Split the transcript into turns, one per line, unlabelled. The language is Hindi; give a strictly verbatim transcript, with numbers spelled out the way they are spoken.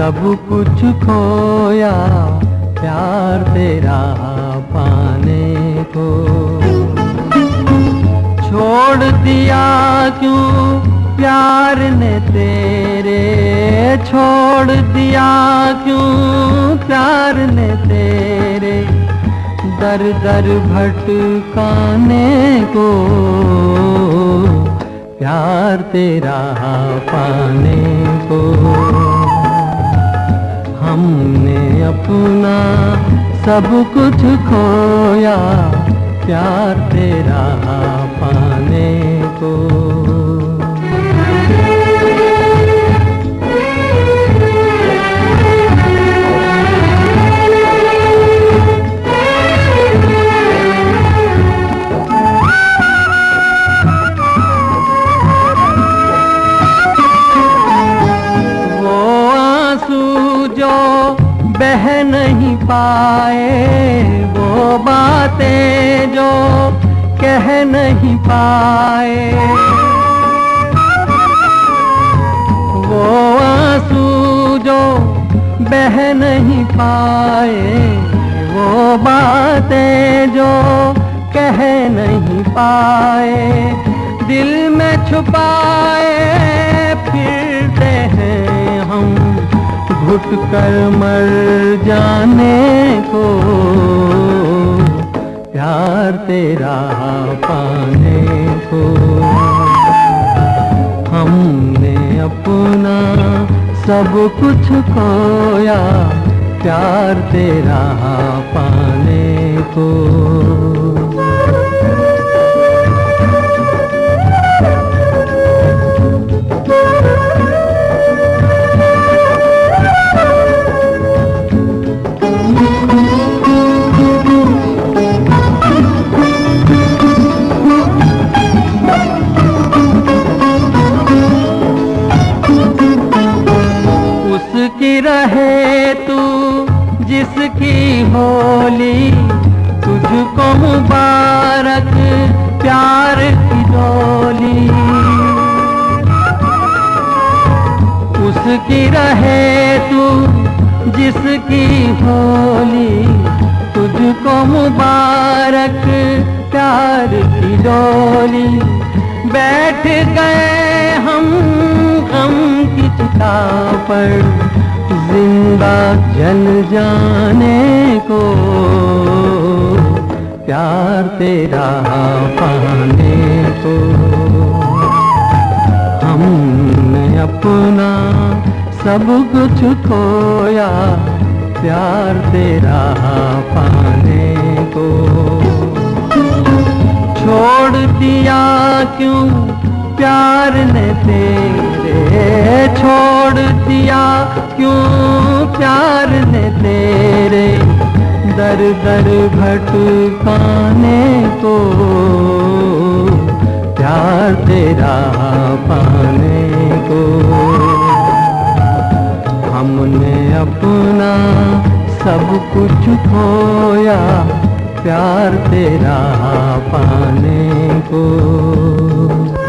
सब कुछ खोया प्यार तेरा पाने को। छोड़ दिया क्यों प्यार ने तेरे, छोड़ दिया क्यों प्यार ने तेरे, दर दर भटकाने को प्यार तेरा पाने को। हमने अपना सब कुछ खोया प्यार तेरा पाने को। बह नहीं पाए वो बातें जो कह नहीं पाए, वो आंसू जो बह नहीं पाए, वो बातें जो कह नहीं पाए, दिल में छुपाए फिरते हैं हम घुट कर मर जाने को प्यार तेरा पाने को। हमने अपना सब कुछ खोया प्यार तेरा पाने को। उसकी रहे तू जिसकी होली, तुझको मुबारक प्यार की डोली। उसकी रहे तू जिसकी होली, तुझको मुबारक प्यार की डोली। बैठ गए हम गम की चिता पर जिंदा जल जाने को प्यार तेरा पाने को। हमने अपना सब कुछ खोया प्यार तेरा पाने को। छोड़ दिया क्यों प्यार ने तेरे, छोड़ दिया क्यों प्यार ने तेरे, दर दर भटकाने को प्यार तेरा पाने को। हमने अपना सब कुछ खोया प्यार तेरा पाने को।